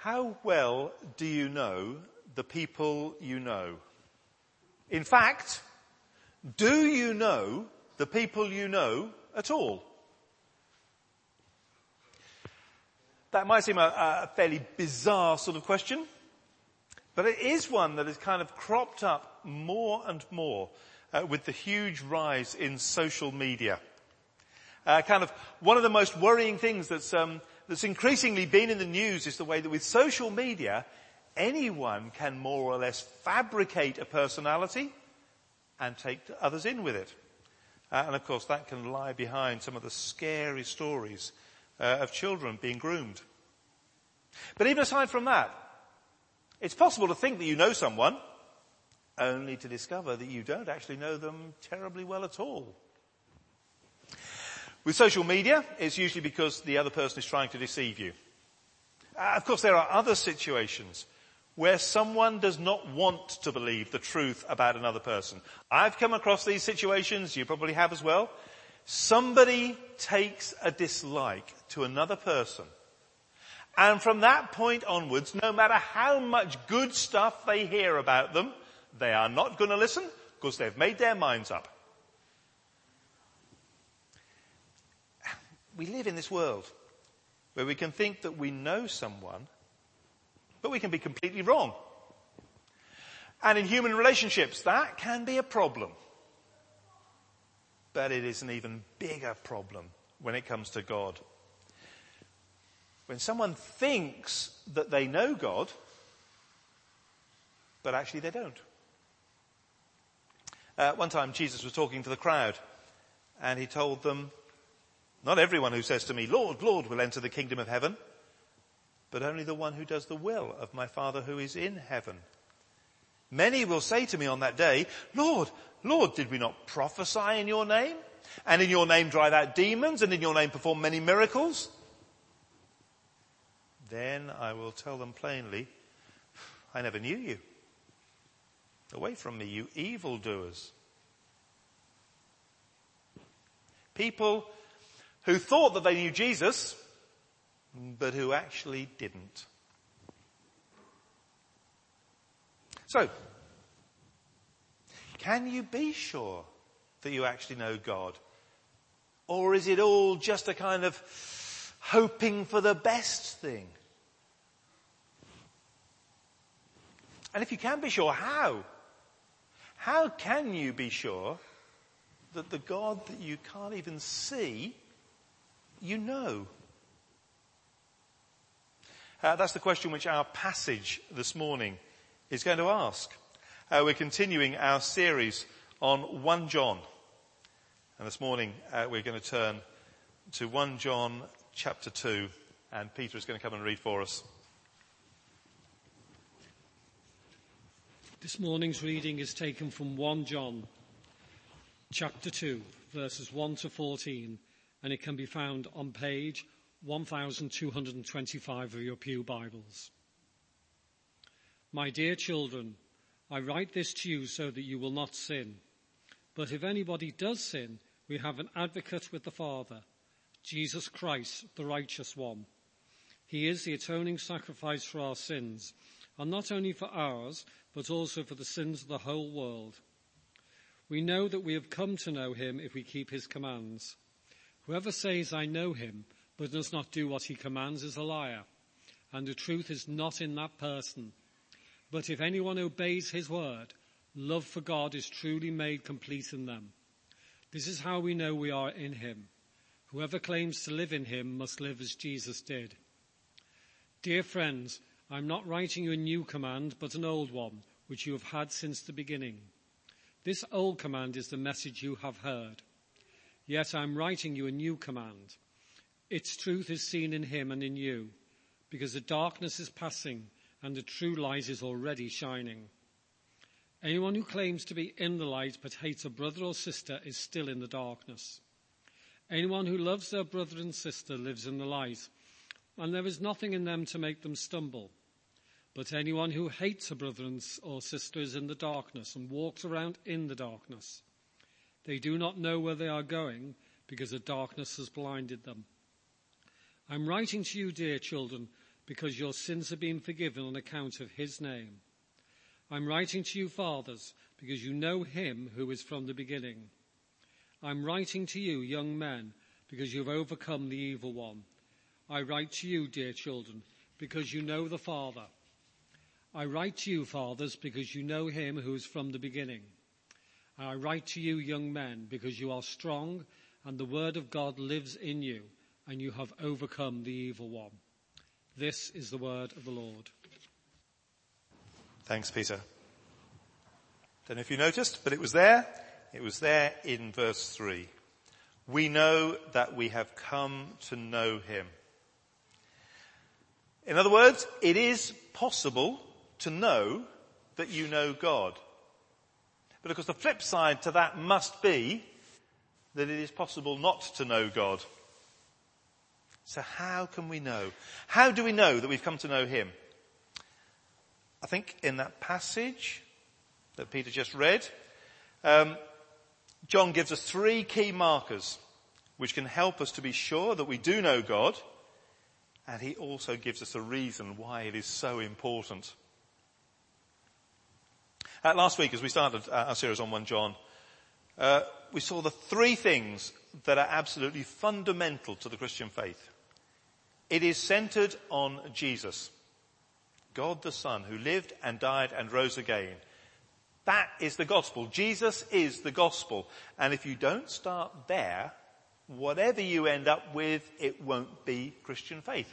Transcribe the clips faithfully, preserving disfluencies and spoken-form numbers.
How well do you know the people you know? In fact, do you know the people you know at all? That might seem a, a fairly bizarre sort of question, but it is one that has kind of cropped up more and more uh, with the huge rise in social media. Uh, kind of one of the most worrying things that's, um, that's increasingly been in the news is the way that with social media, anyone can more or less fabricate a personality and take others in with it. Uh, and of course that can lie behind some of the scary stories uh, of children being groomed. But even aside from that, it's possible to think that you know someone only to discover that you don't actually know them terribly well at all. With social media, it's usually because the other person is trying to deceive you. Uh, of course, there are other situations where someone does not want to believe the truth about another person. I've come across these situations, you probably have as well. Somebody takes a dislike to another person, and from that point onwards, no matter how much good stuff they hear about them, they are not going to listen because they've made their minds up. We live in this world where we can think that we know someone, but we can be completely wrong. And in human relationships, that can be a problem. But it is an even bigger problem when it comes to God. When someone thinks that they know God, but actually they don't. Uh, one time Jesus was talking to the crowd, and he told them, "Not everyone who says to me, 'Lord, Lord,' will enter the kingdom of heaven, but only the one who does the will of my Father who is in heaven. Many will say to me on that day, 'Lord, Lord, did we not prophesy in your name? And in your name drive out demons, and in your name perform many miracles?' Then I will tell them plainly, 'I never knew you. Away from me, you evildoers.'" People who thought that they knew Jesus, but who actually didn't. So, can you be sure that you actually know God? Or is it all just a kind of hoping for the best thing? And if you can be sure, how? How can you be sure that the God that you can't even see, you know? Uh, that's the question which our passage this morning is going to ask. Uh, we're continuing our series on First John. And this morning uh, we're going to turn to First John chapter two, and Peter is going to come and read for us. This morning's reading is taken from First John chapter two, verses one to fourteen, and it can be found on page one thousand two hundred twenty-five of your Pew Bibles. "My dear children, I write this to you so that you will not sin. But if anybody does sin, we have an advocate with the Father, Jesus Christ, the righteous one. He is the atoning sacrifice for our sins, and not only for ours, but also for the sins of the whole world. We know that we have come to know him if we keep his commands. Whoever says, 'I know him,' but does not do what he commands is a liar, and the truth is not in that person. But if anyone obeys his word, love for God is truly made complete in them. This is how we know we are in him. Whoever claims to live in him must live as Jesus did. Dear friends, I'm not writing you a new command, but an old one, which you have had since the beginning. This old command is the message you have heard. Yet I'm writing you a new command. Its truth is seen in him and in you, because the darkness is passing and the true light is already shining. Anyone who claims to be in the light but hates a brother or sister is still in the darkness. Anyone who loves their brother and sister lives in the light, and there is nothing in them to make them stumble. But anyone who hates a brother or sister is in the darkness and walks around in the darkness. They do not know where they are going because the darkness has blinded them. I'm writing to you, dear children, because your sins have been forgiven on account of his name. I'm writing to you, fathers, because you know him who is from the beginning. I'm writing to you, young men, because you have overcome the evil one. I write to you, dear children, because you know the Father. I write to you, fathers, because you know him who is from the beginning. I write to you, young men, because you are strong, and the word of God lives in you, and you have overcome the evil one. This is the word of the Lord. Thanks, Peter. Don't know if you noticed, but it was there. It was there in verse three. We know that we have come to know him. In other words, it is possible to know that you know God. But of course the flip side to that must be that it is possible not to know God. So how can we know? How do we know that we've come to know him? I think in that passage that Peter just read, um, John gives us three key markers which can help us to be sure that we do know God, and he also gives us a reason why it is so important. Uh, last week, as we started uh, our series on First John, uh, we saw the three things that are absolutely fundamental to the Christian faith. It is centered on Jesus, God the Son, who lived and died and rose again. That is the gospel. Jesus is the gospel. And if you don't start there, whatever you end up with, it won't be Christian faith.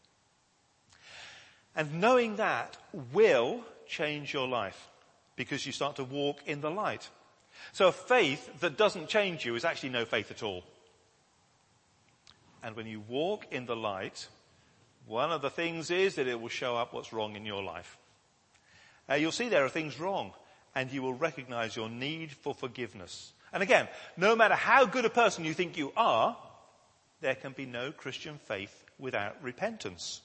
And knowing that will change your life because you start to walk in the light. So a faith that doesn't change you is actually no faith at all. And when you walk in the light, one of the things is that it will show up what's wrong in your life. Uh, you'll see there are things wrong, and you will recognize your need for forgiveness. And again, no matter how good a person you think you are, there can be no Christian faith without repentance.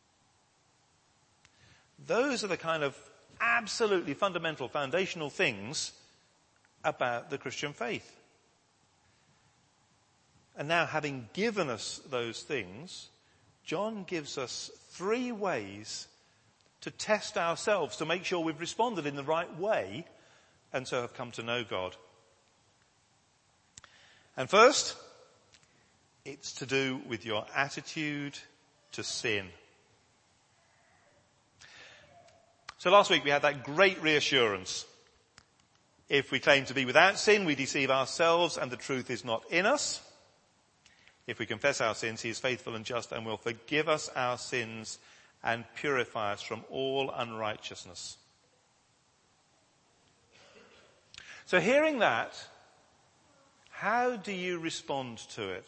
Those are the kind of absolutely fundamental, foundational things about the Christian faith. And now, having given us those things, John gives us three ways to test ourselves, to make sure we've responded in the right way, and so have come to know God. And first, it's to do with your attitude to sin. So last week we had that great reassurance. If we claim to be without sin, we deceive ourselves and the truth is not in us. If we confess our sins, he is faithful and just and will forgive us our sins and purify us from all unrighteousness. So hearing that, how do you respond to it?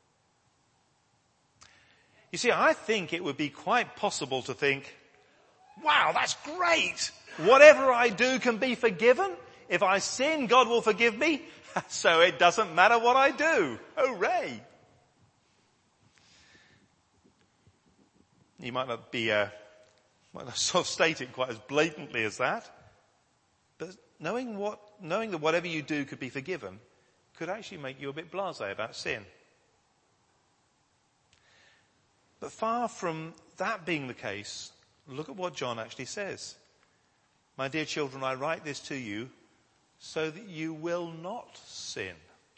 You see, I think it would be quite possible to think, wow, that's great. Whatever I do can be forgiven. If I sin, God will forgive me. So it doesn't matter what I do. Hooray. You might not be, uh, might not sort of state it quite as blatantly as that. But knowing what, knowing that whatever you do could be forgiven could actually make you a bit blasé about sin. But far from that being the case, look at what John actually says. My dear children, I write this to you so that you will not sin.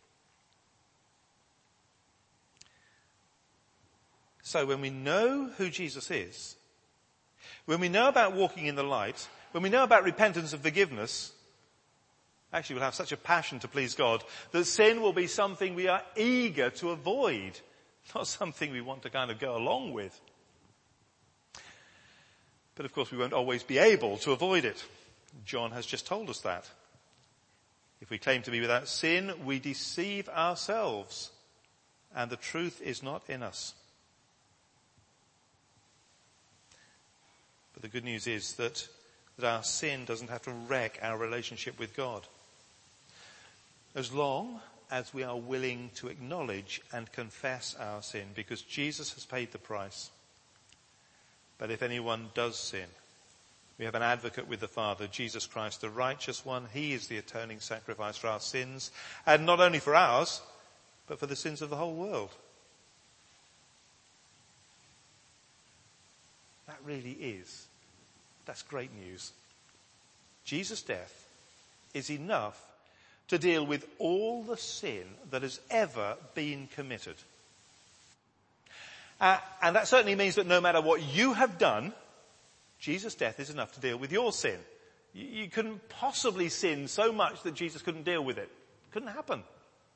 So when we know who Jesus is, when we know about walking in the light, when we know about repentance and forgiveness, actually we'll have such a passion to please God that sin will be something we are eager to avoid, not something we want to kind of go along with. But of course we won't always be able to avoid it. John has just told us that. If we claim to be without sin, we deceive ourselves, and the truth is not in us. But the good news is that, that our sin doesn't have to wreck our relationship with God. As long as we are willing to acknowledge and confess our sin, because Jesus has paid the price. But if anyone does sin, we have an advocate with the Father, Jesus Christ, the righteous one. He is the atoning sacrifice for our sins, and not only for ours, but for the sins of the whole world. That really is. That's great news. Jesus' death is enough to deal with all the sin that has ever been committed. Uh, and that certainly means that no matter what you have done, Jesus' death is enough to deal with your sin. You, you couldn't possibly sin so much that Jesus couldn't deal with it. Couldn't happen.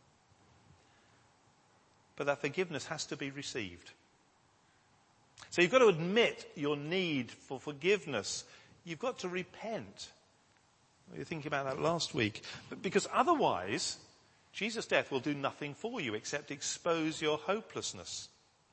But that forgiveness has to be received. So you've got to admit your need for forgiveness. You've got to repent. We were thinking about that last week. But because otherwise, Jesus' death will do nothing for you except expose your hopelessness.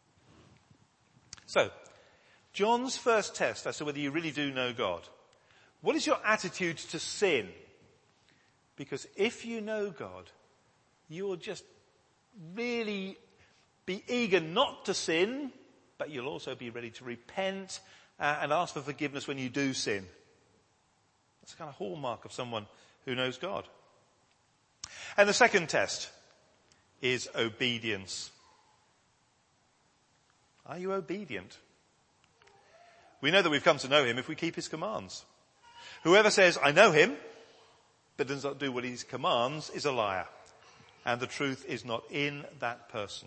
So, John's first test as to whether you really do know God. What is your attitude to sin? Because if you know God, you'll just really be eager not to sin, but you'll also be ready to repent uh, and ask for forgiveness when you do sin. That's a kind of hallmark of someone who knows God. And the second test is obedience. Are you obedient? We know that we've come to know him if we keep his commands. Whoever says, I know him, but does not do what he commands is a liar. And the truth is not in that person.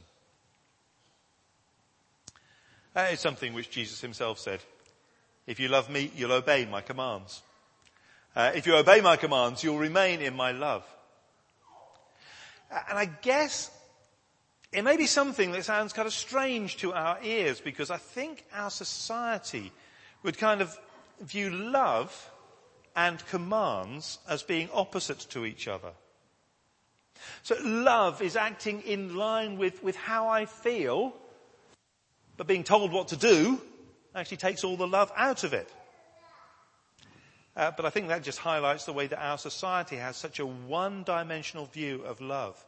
That is something which Jesus himself said. If you love me, you'll obey my commands. Uh, if you obey my commands, you'll remain in my love. And I guess it may be something that sounds kind of strange to our ears, because I think our society would kind of view love and commands as being opposite to each other. So love is acting in line with, with how I feel, but being told what to do actually takes all the love out of it. Uh, but I think that just highlights the way that our society has such a one-dimensional view of love.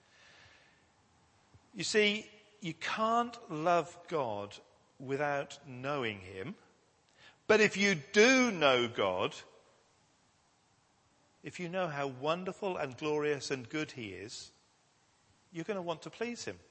You see, you can't love God without knowing him. But if you do know God, if you know how wonderful and glorious and good he is, you're going to want to please him.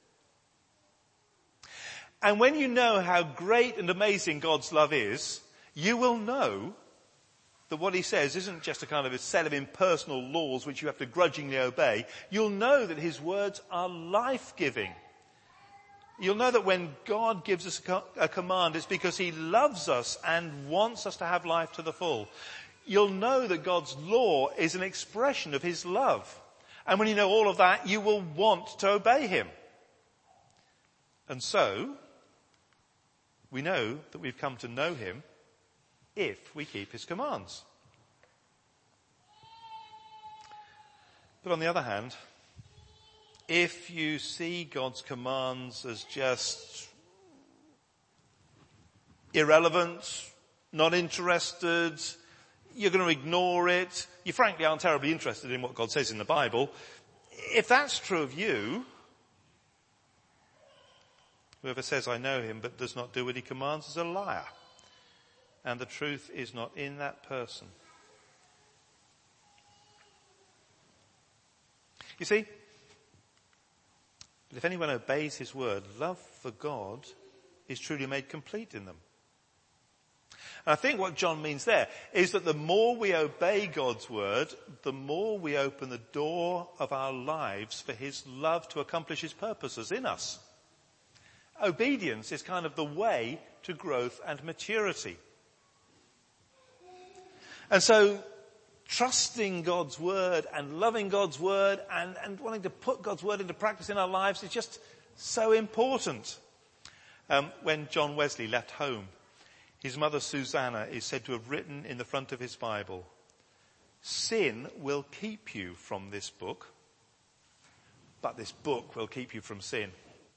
And when you know how great and amazing God's love is, you will know that what he says isn't just a kind of a set of impersonal laws which you have to grudgingly obey. You'll know that his words are life-giving. You'll know that when God gives us a command, it's because he loves us and wants us to have life to the full. You'll know that God's law is an expression of his love. And when you know all of that, you will want to obey him. And so, we know that we've come to know him if we keep his commands. But on the other hand, if you see God's commands as just irrelevant, not interested, you're going to ignore it, you frankly aren't terribly interested in what God says in the Bible, if that's true of you, whoever says I know him but does not do what he commands is a liar. And the truth is not in that person. You see, but if anyone obeys his word, love for God is truly made complete in them. And I think what John means there is that the more we obey God's word, the more we open the door of our lives for his love to accomplish his purposes in us. Obedience is kind of the way to growth and maturity. And so, trusting God's word and loving God's word and, and wanting to put God's word into practice in our lives is just so important. Um, when John Wesley left home, his mother Susanna is said to have written in the front of his Bible, "Sin will keep you from this book, but this book will keep you from sin."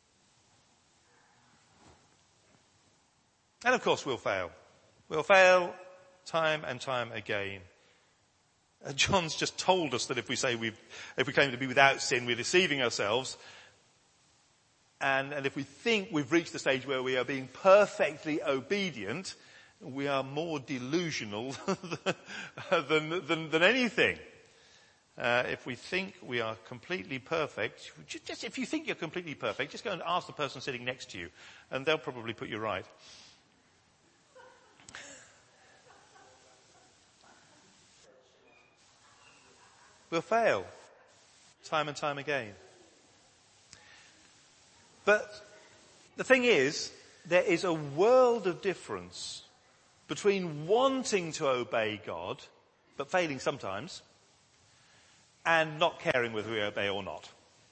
And of course we'll fail. We'll fail time and time again. Uh, John's just told us that if we say we've, if we claim to be without sin, we're deceiving ourselves. And, and if we think we've reached the stage where we are being perfectly obedient, we are more delusional than, than, than anything. Uh, if we think we are completely perfect, just, just if you think you're completely perfect, just go and ask the person sitting next to you, and they'll probably put you right. We'll fail time and time again. But the thing is, there is a world of difference between wanting to obey God, but failing sometimes, and not caring whether we obey or not.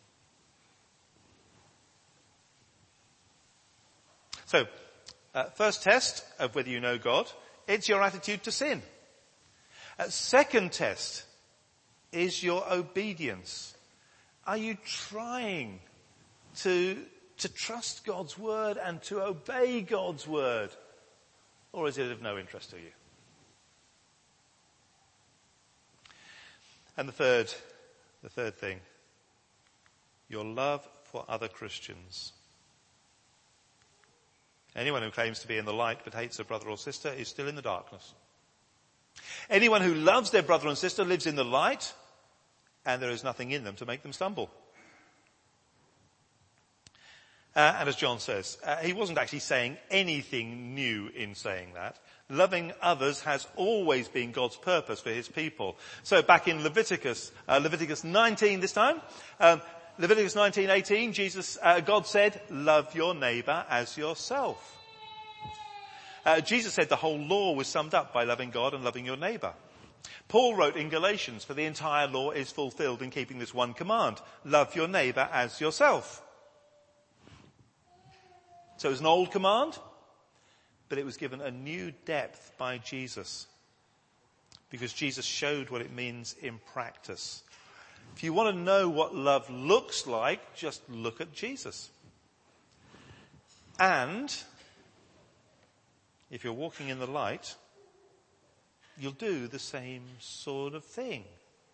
So, uh, first test of whether you know God, it's your attitude to sin. Uh, second test is your obedience. Are you trying to, to trust God's word and to obey God's word? Or is it of no interest to you? And the third, the third thing, your love for other Christians. Anyone who claims to be in the light but hates a brother or sister is still in the darkness. Anyone who loves their brother and sister lives in the light, and there is nothing in them to make them stumble. Uh, and as John says, uh, he wasn't actually saying anything new in saying that. Loving others has always been God's purpose for his people. So back in Leviticus, uh, Leviticus nineteen this time, um, Leviticus nineteen eighteen, Jesus, uh, God said, love your neighbour as yourself. Uh, Jesus said the whole law was summed up by loving God and loving your neighbour. Paul wrote in Galatians, for the entire law is fulfilled in keeping this one command, love your neighbour as yourself. So it was an old command, but it was given a new depth by Jesus, because Jesus showed what it means in practice. If you want to know what love looks like, just look at Jesus. And if you're walking in the light, you'll do the same sort of thing.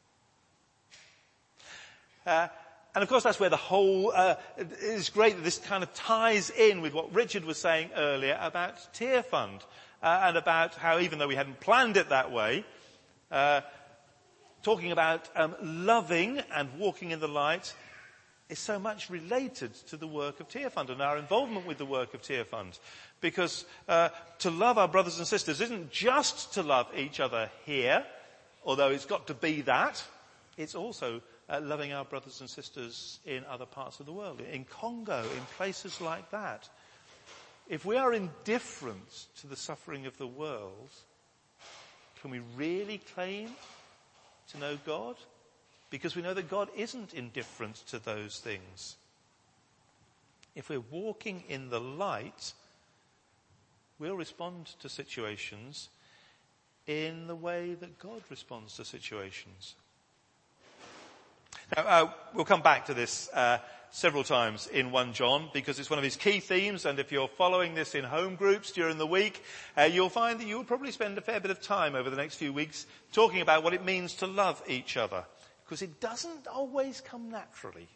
Uh, and of course that's where the whole, uh, it's great that this kind of ties in with what Richard was saying earlier about Tear Fund, uh, and about how even though we hadn't planned it that way, uh, talking about um, loving and walking in the light is so much related to the work of Tear Fund and our involvement with the work of Tear Fund. Because uh, to love our brothers and sisters isn't just to love each other here, although it's got to be that. It's also uh, loving our brothers and sisters in other parts of the world, in Congo, in places like that. If we are indifferent to the suffering of the world, can we really claim to know God? Because we know that God isn't indifferent to those things. If we're walking in the light, we'll respond to situations in the way that God responds to situations. Now, uh, we'll come back to this uh, several times in First John, because it's one of his key themes, and if you're following this in home groups during the week, uh, you'll find that you'll probably spend a fair bit of time over the next few weeks talking about what it means to love each other, because it doesn't always come naturally.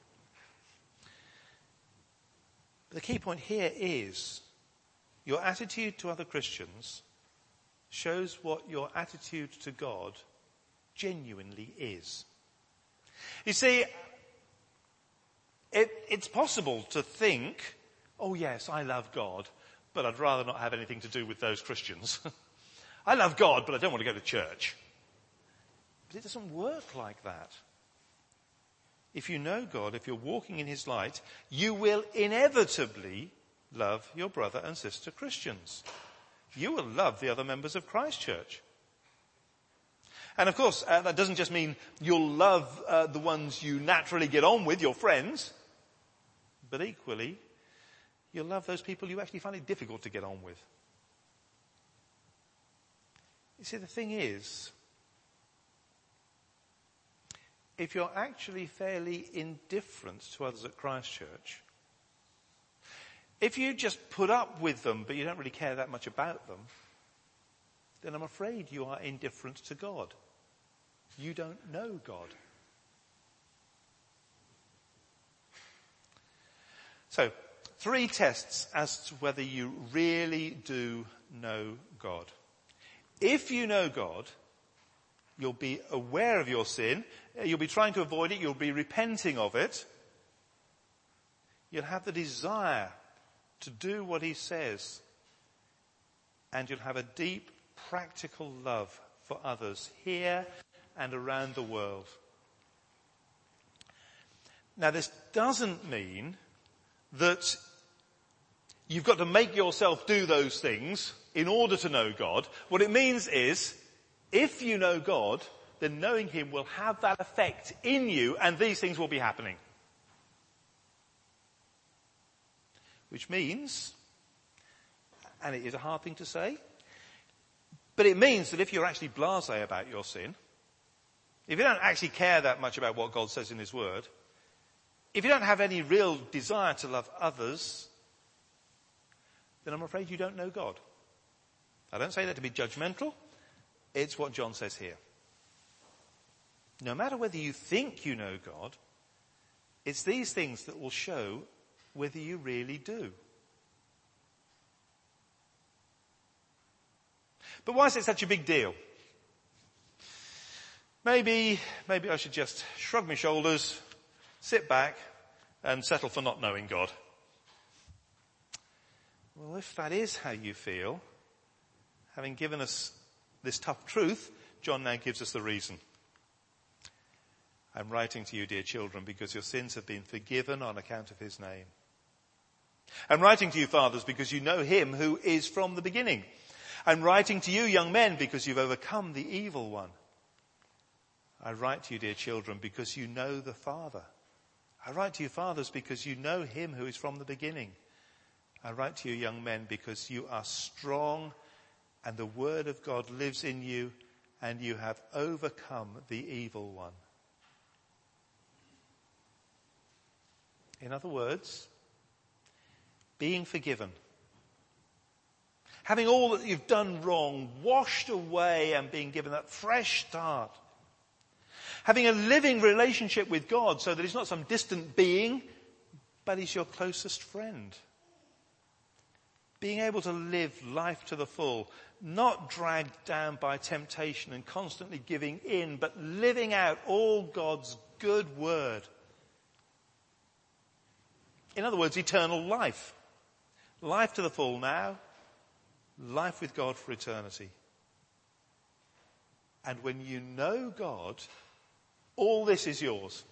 But the key point here is your attitude to other Christians shows what your attitude to God genuinely is. You see, it, it's possible to think, oh yes, I love God, but I'd rather not have anything to do with those Christians. I love God, but I don't want to go to church. But it doesn't work like that. If you know God, if you're walking in his light, you will inevitably love your brother and sister Christians. You will love the other members of Christ Church. And of course, uh, that doesn't just mean you'll love uh, the ones you naturally get on with, your friends, but equally, you'll love those people you actually find it difficult to get on with. You see, the thing is, if you're actually fairly indifferent to others at Christ Church, if you just put up with them but you don't really care that much about them, then I'm afraid you are indifferent to God. You don't know God. So, three tests as to whether you really do know God. If you know God, you'll be aware of your sin, you'll be trying to avoid it, you'll be repenting of it, you'll have the desire to do what he says, and you'll have a deep practical love for others here and around the world. Now, this doesn't mean that you've got to make yourself do those things in order to know God. What it means is, if you know God, then knowing him will have that effect in you, and these things will be happening. Which means, and it is a hard thing to say, but it means that if you're actually blasé about your sin, if you don't actually care that much about what God says in his word, if you don't have any real desire to love others, then I'm afraid you don't know God. I don't say that to be judgmental. It's what John says here. No matter whether you think you know God, it's these things that will show whether you really do. But why is it such a big deal? Maybe, maybe I should just shrug my shoulders, sit back, and settle for not knowing God. Well, if that is how you feel, having given us this tough truth, John now gives us the reason. I'm writing to you, dear children, because your sins have been forgiven on account of his name. I'm writing to you, fathers, because you know him who is from the beginning. I'm writing to you, young men, because you've overcome the evil one. I write to you, dear children, because you know the Father. I write to you, fathers, because you know him who is from the beginning. I write to you, young men, because you are strong and the word of God lives in you and you have overcome the evil one. In other words, being forgiven, having all that you've done wrong washed away and being given that fresh start, having a living relationship with God so that he's not some distant being, but he's your closest friend. Being able to live life to the full, not dragged down by temptation and constantly giving in, but living out all God's good word. In other words, eternal life. Life to the full now, life with God for eternity. And when you know God, all this is yours.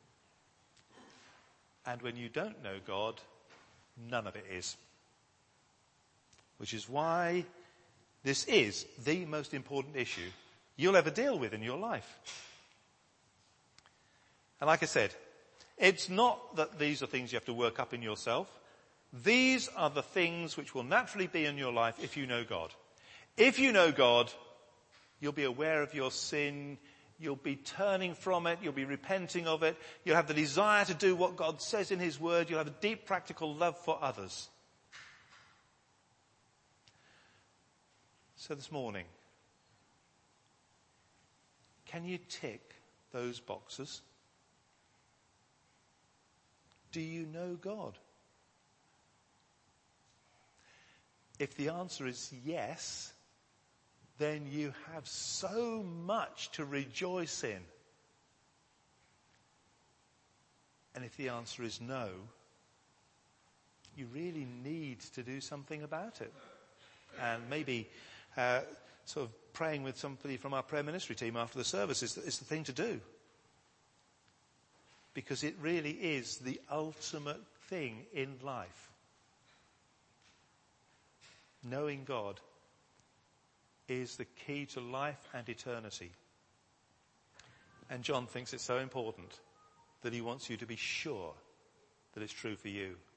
And when you don't know God, none of it is. Which is why this is the most important issue you'll ever deal with in your life. And like I said, it's not that these are things you have to work up in yourself. These are the things which will naturally be in your life if you know God. If you know God, you'll be aware of your sin. You'll be turning from it. You'll be repenting of it. You'll have the desire to do what God says in his word. You'll have a deep practical love for others. So this morning, can you tick those boxes? Do you know God? If the answer is yes, then you have so much to rejoice in. And if the answer is no, you really need to do something about it. And maybe uh, sort of praying with somebody from our prayer ministry team after the service is, is the thing to do. Because it really is the ultimate thing in life. Knowing God is the key to life and eternity. And John thinks it's so important that he wants you to be sure that it's true for you.